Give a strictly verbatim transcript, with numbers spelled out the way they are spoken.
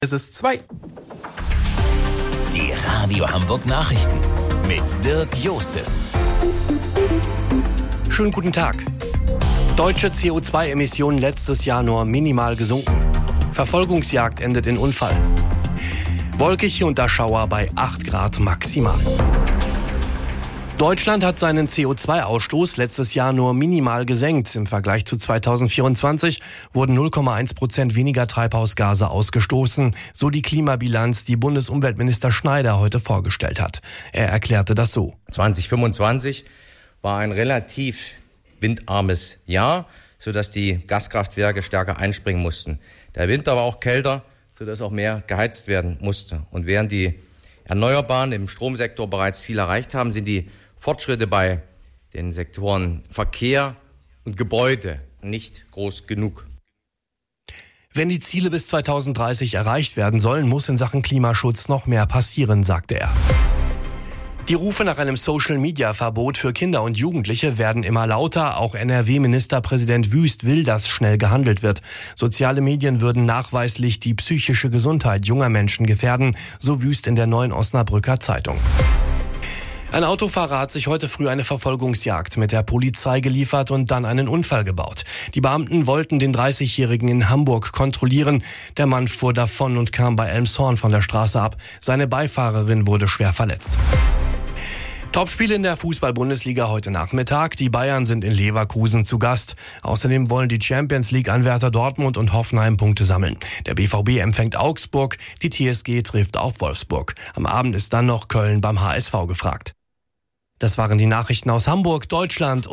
Es ist zwei. Die Radio Hamburg Nachrichten mit Dirk Jostes. Schönen guten Tag. Deutsche C O zwei Emissionen letztes Jahr nur minimal gesunken. Verfolgungsjagd endet in Unfall. Wolkig unter Schauer bei acht Grad maximal. Deutschland hat seinen C O zwei Ausstoß letztes Jahr nur minimal gesenkt. Im Vergleich zu zweitausendvierundzwanzig wurden null Komma eins Prozent weniger Treibhausgase ausgestoßen, so die Klimabilanz, die Bundesumweltminister Schneider heute vorgestellt hat. Er erklärte das so. zwanzig fünfundzwanzig war ein relativ windarmes Jahr, sodass die Gaskraftwerke stärker einspringen mussten. Der Winter war auch kälter, sodass auch mehr geheizt werden musste. Und während die Erneuerbaren im Stromsektor bereits viel erreicht haben, sind die Fortschritte bei den Sektoren Verkehr und Gebäude nicht groß genug. Wenn die Ziele bis zweitausenddreißig erreicht werden sollen, muss in Sachen Klimaschutz noch mehr passieren, sagte er. Die Rufe nach einem Social-Media-Verbot für Kinder und Jugendliche werden immer lauter. Auch N R W-Ministerpräsident Wüst will, dass schnell gehandelt wird. Soziale Medien würden nachweislich die psychische Gesundheit junger Menschen gefährden, so Wüst in der Neuen Osnabrücker Zeitung. Ein Autofahrer hat sich heute früh eine Verfolgungsjagd mit der Polizei geliefert und dann einen Unfall gebaut. Die Beamten wollten den dreißigjährigen in Hamburg kontrollieren. Der Mann fuhr davon und kam bei Elmshorn von der Straße ab. Seine Beifahrerin wurde schwer verletzt. Topspiel in der Fußball-Bundesliga heute Nachmittag. Die Bayern sind in Leverkusen zu Gast. Außerdem wollen die Champions-League-Anwärter Dortmund und Hoffenheim Punkte sammeln. Der B V B empfängt Augsburg, die T S G trifft auf Wolfsburg. Am Abend ist dann noch Köln beim H S V gefragt. Das waren die Nachrichten aus Hamburg, Deutschland.